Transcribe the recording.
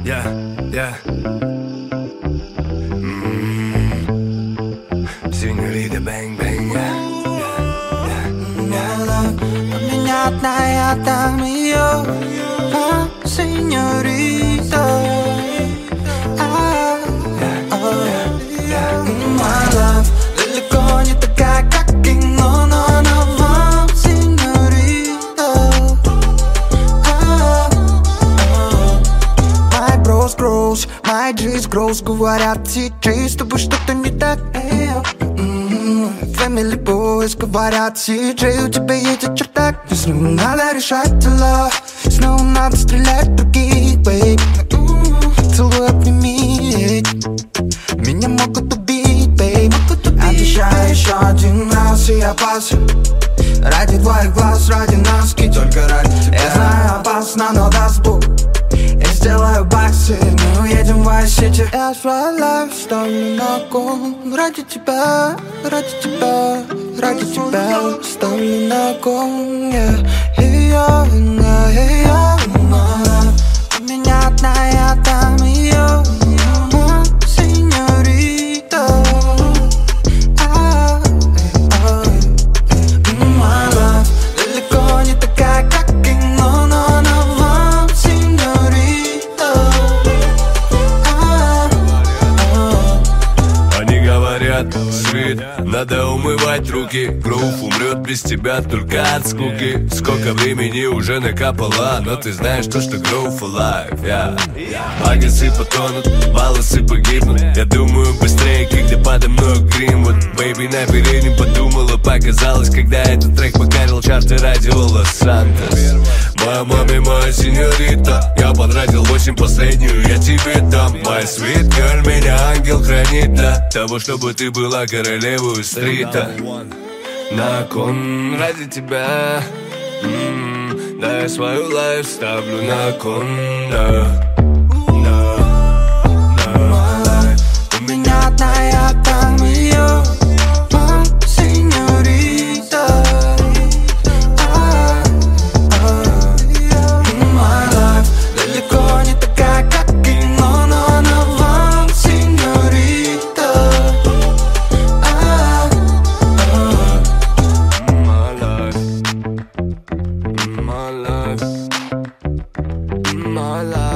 Yeah, yeah. Синьорита, бэнг-бэнг, yeah, yeah, yeah. Поменять на я там ее, синьорита. My love, далеко не такая, как кино, но она вам, синьорита. My bros grows, my G's grows, говорят CJ, с тобой что-то не так. Family boys говорят CJ, у тебя едет чердак. И снова надо решать дела, и снова надо стрелять в других, бейб. Целуй, обними, меня могут убить, бейб. Обещаю еще один раз, и я пасу. Ради твоих глаз, ради нас, и только ради тебя. Я знаю, опасно, но даст Бог, я сделаю баксы, мы уедем в Vice-City. Я свой лайф ставлю на кон. Ради тебя, ради тебя, ради тебя ставлю на кон. У меня одна, я там ее, синьорита. My love, далеко не такая, как кино, но она вам, синьорита. Они говорят, свит, надо умывать руки. Грув умрет без тебя только от скуки. Сколько времени уже накапало, но ты знаешь то, что Groove Alive, yeah. Багасы потонут, волосы погибнут. Я думаю быстрее, когда подо мной Гринвуд. Бэйби на переднем подумала, показалось, когда этот трек покорил чарты радио Лос-Сантос. Моя маме, моя синьорита, я потратил 8 последнюю, я тебе дам. Моя sweet girl, меня ангел хранит для того, чтобы ты была королевой стрита. На кон ради тебя, да, я свою лайф ставлю на кон, да. У меня одна, я там ее, синьорита. My life далеко не такая, как кино, но она вам, синьорита. My life, my life, my life.